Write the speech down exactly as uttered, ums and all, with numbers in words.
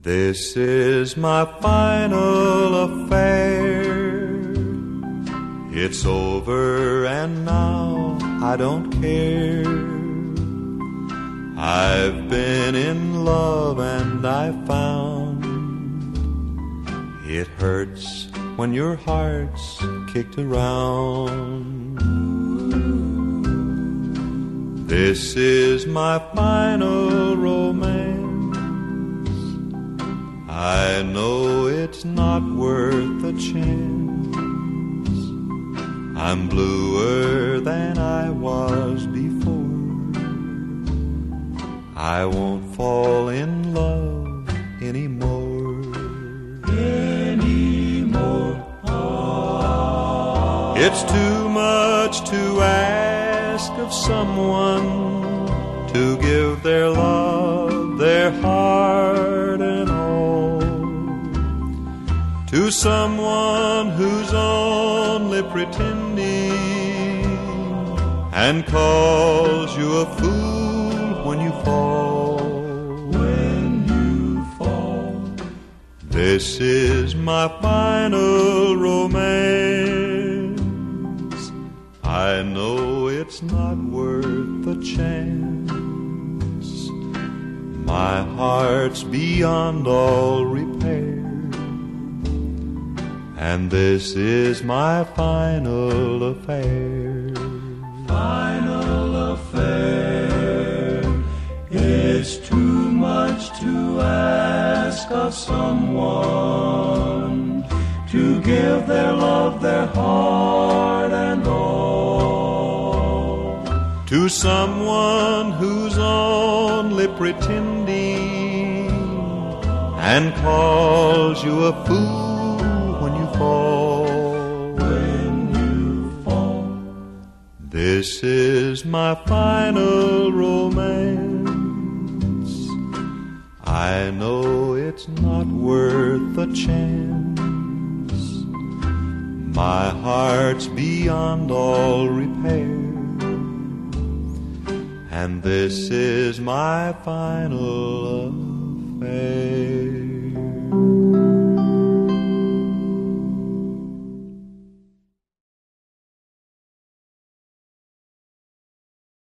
This is my final affair. It's over and now I don't care. I've been in love and I found it hurts when your heart's kicked around. This is my final romance. I know it's not worth a chance. I'm bluer than I was before. I won't fall in love anymore. Anymore. Oh. It's too much to ask of someone to give their love, their heart and all, to someone who's only pretending and calls you a fool when you fall. When you fall. This is my final romance. I know it's not worth a chance. My heart's beyond all repair, and this is my final affair. Final affair. It's too much to ask of someone to give their love, their heart and all, to someone who's only pretending and calls you a fool when you fall. When you fall. This is my final romance. I know it's not worth a chance. My heart's beyond all repair, and this is my final love.